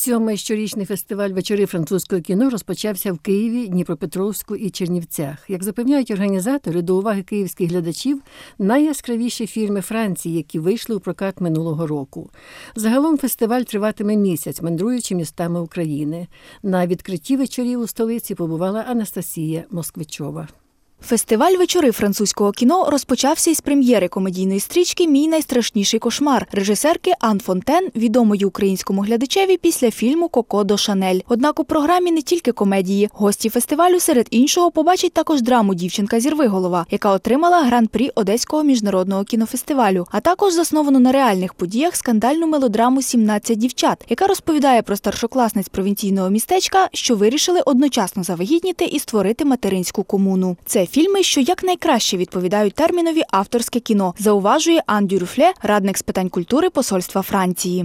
7-й щорічний фестиваль «Вечори французького кіно» розпочався в Києві, Дніпропетровську і Чернівцях. Як запевняють організатори, до уваги київських глядачів найяскравіші фільми Франції, які вийшли у прокат минулого року. Загалом фестиваль триватиме місяць, мандруючи містами України. На відкритті вечорів у столиці побувала Анастасія Москвичова. Фестиваль «Вечори французького кіно» розпочався із прем'єри комедійної стрічки «Мій найстрашніший кошмар» режисерки Ан Фонтен, відомої українському глядачеві після фільму «Коко до Шанель». Однак у програмі не тільки комедії. Гості фестивалю серед іншого побачать також драму «Дівчинка зі Рвиголова», яка отримала гран-прі Одеського міжнародного кінофестивалю, а також засновану на реальних подіях скандальну мелодраму «17 дівчат», яка розповідає про старшокласниць провінційного містечка, що вирішили одночасно завагітніти і створити материнську комуну. Це фільми, що якнайкраще відповідають термінові «авторське кіно», зауважує Ан Дюрфле, радник з питань культури посольства Франції.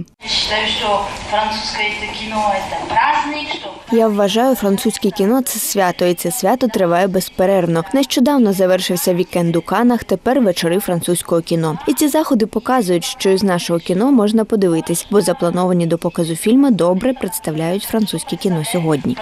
Я вважаю, французьке кіно – це свято, і це свято триває безперервно. Нещодавно завершився вікенд у Каннах, тепер вечори французького кіно. І ці заходи показують, що із нашого кіно можна подивитись, бо заплановані до показу фільми добре представляють французьке кіно сьогодні.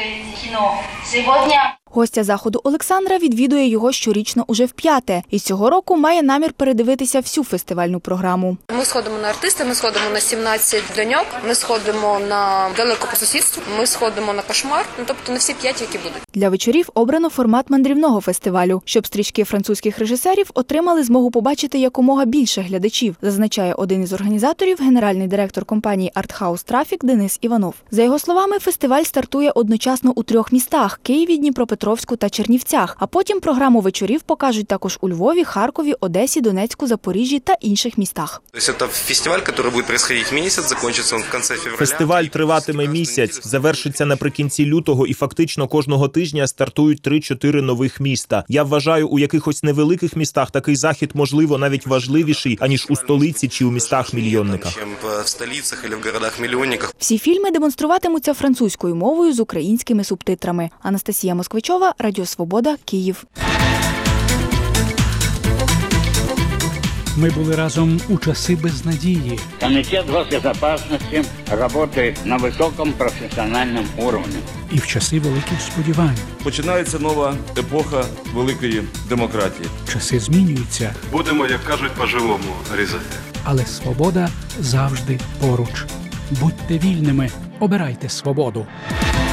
Гостя заходу Олександра відвідує його щорічно уже вп'яте. І цього року має намір передивитися всю фестивальну програму. Ми сходимо на артиста, ми сходимо на 17 доньок, ми сходимо на далеко по сусідству, ми сходимо на кошмар, тобто на всі 5, які будуть. Для вечорів обрано формат мандрівного фестивалю, щоб стрічки французьких режисерів отримали змогу побачити якомога більше глядачів, зазначає один із організаторів, генеральний директор компанії «Артхаус Трафік» Денис Іванов. За його словами, фестиваль стартує одночасно у 3 містах – Києві, Дніпропетровську та Чернівцях, а потім програму вечорів покажуть також у Львові, Харкові, Одесі, Донецьку, Запоріжжі та інших містах. Фестиваль триватиме місяць, завершиться наприкінці лютого і фактично кожного тижня стартують 3-4 нових міста. Я вважаю, у якихось невеликих містах такий захід, можливо, навіть важливіший, аніж у столиці чи у містах-мільйонниках. Всі фільми демонструватимуться французькою мовою з українськими субтитрами. Анастасія Москвичова, Радіо Свобода, Київ. Ми були разом у часи безнадії. Комітет госбезопасности працює на високому професіональному рівні. І в часи великих сподівань. Починається нова епоха великої демократії. Часи змінюються. Будемо, як кажуть, по-живому різати. Але свобода завжди поруч. Будьте вільними, обирайте свободу.